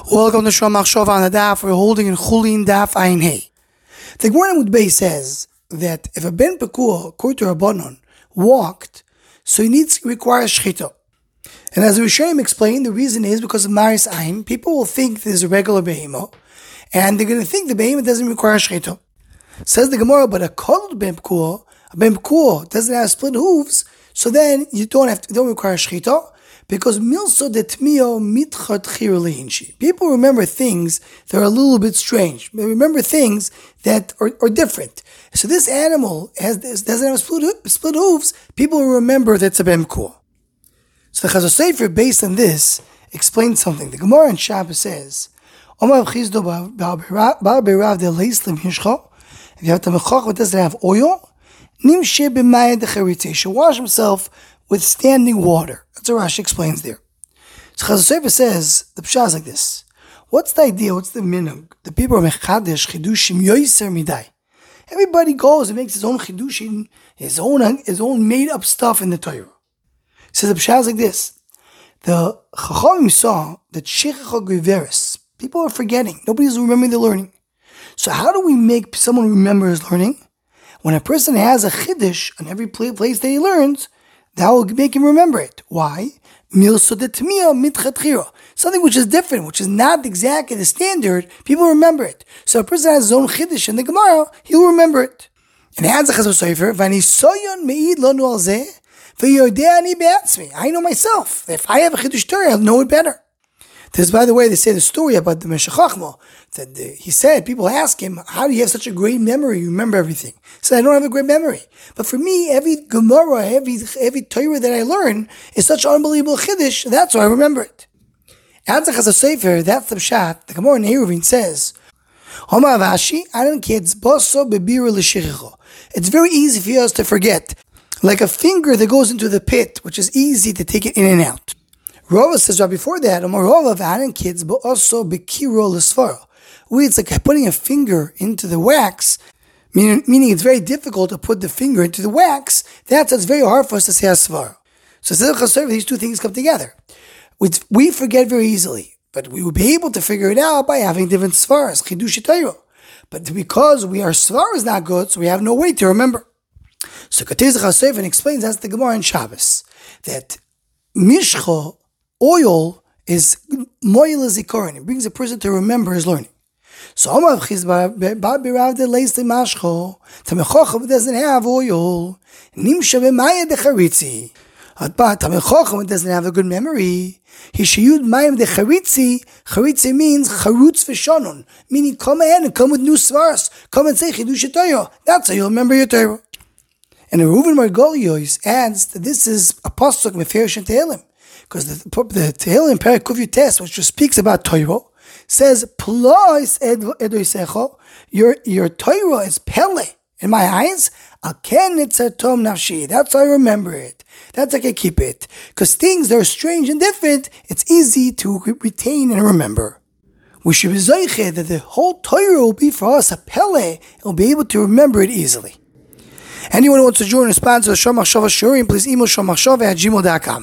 Welcome to Shom Machshava on the Daf. We're holding in Chulin Daf Ayin Hey. The Gemara Amud Beis says that if a ben pekuah, according to Rabbanon, walked, so he requires shchita. And as the Rishonim explained, the reason is because of Maris Ayin. People will think there's a regular behemoth, and they're going to think the behemoth doesn't require shchita. Says the Gemara, but a ben pekuah doesn't have split hooves, so then you don't require shchita. Because milso detmio mitchat chir. People remember things that are a little bit strange. They remember things that are different. So this animal doesn't have split hooves. People will remember that's a ben pekuah. So the Chazon Sofer, based on this, explains something. The Gemara in Shabbos says, if you have the mechach that doesn't have oil, nimshe b'mayad decharitze, he should wash himself with standing water. That's what Rashi explains there. So Chazon Sofer says, the pshat is like this. What's the idea? What's the minhag? The people are mechadesh chidushim yoiser midai. Everybody goes and makes his own chidushim, his own made up stuff in the Torah. So the pshat is like this. The Chachamim saw that shechicha geveres, people are forgetting. Nobody's remembering the learning. So how do we make someone remember his learning? When a person has a chiddush on every place that he learns, that will make him remember it. Why? Something which is different, which is not exactly the standard, people remember it. So a person has his own chiddush in the Gemara, he'll remember it. And adds the Chazon Sofer, I know myself. If I have a chiddush Torah, I'll know it better. This, by the way, they say the story about the Meshech Chochmah, that he said, people ask him, how do you have such a great memory? You remember everything. He said, I don't have a great memory. But for me, every Gemara, every Torah that I learn is such unbelievable chiddush, that's why I remember it. Adds the Chazon Sofer, that's the pshat. The Gemara in Eruvin says, it's very easy for us to forget. Like a finger that goes into the pit, which is easy to take it in and out. Rava says right before that, kids, but also bekiro l'svara. It's like putting a finger into the wax, meaning it's very difficult to put the finger into the wax. It's very hard for us to say asvara. So these two things come together. We forget very easily, but we will be able to figure it out by having different svaras, chidush Torah. But because our svara is not good, so we have no way to remember. So Chazon Sofer explains, that's the Gemara in Shabbos, that mishcha, oil is moil zikaron. It brings a person to remember his learning. So Tamei Chacham doesn't have oil. Nimsha b'mayad decharitzi. Tamei Chacham doesn't have a good memory. He should use mayim decharitzi. Charitzi means charutz v'shanon, meaning come ahead and come with new svaras. Come and say chidush Torah. That's how you'll remember your Torah. And Reuven Margolios adds that this is a pasuk meferish in Tehillim. Because the Tehillim Perek Kuf Yutes, which just speaks about Torah, says, "Plus your Torah is pele in my eyes. Aken etzatom nafshi. That's how I remember it. That's how I keep it. Because things that are strange and different, it's easy to retain and remember. We should be zoiche that the whole Torah will be for us a pele, and we'll be able to remember it easily. Anyone who wants to join and sponsor the Shom Machshava Shurim, please email shomachshava@gmail.com.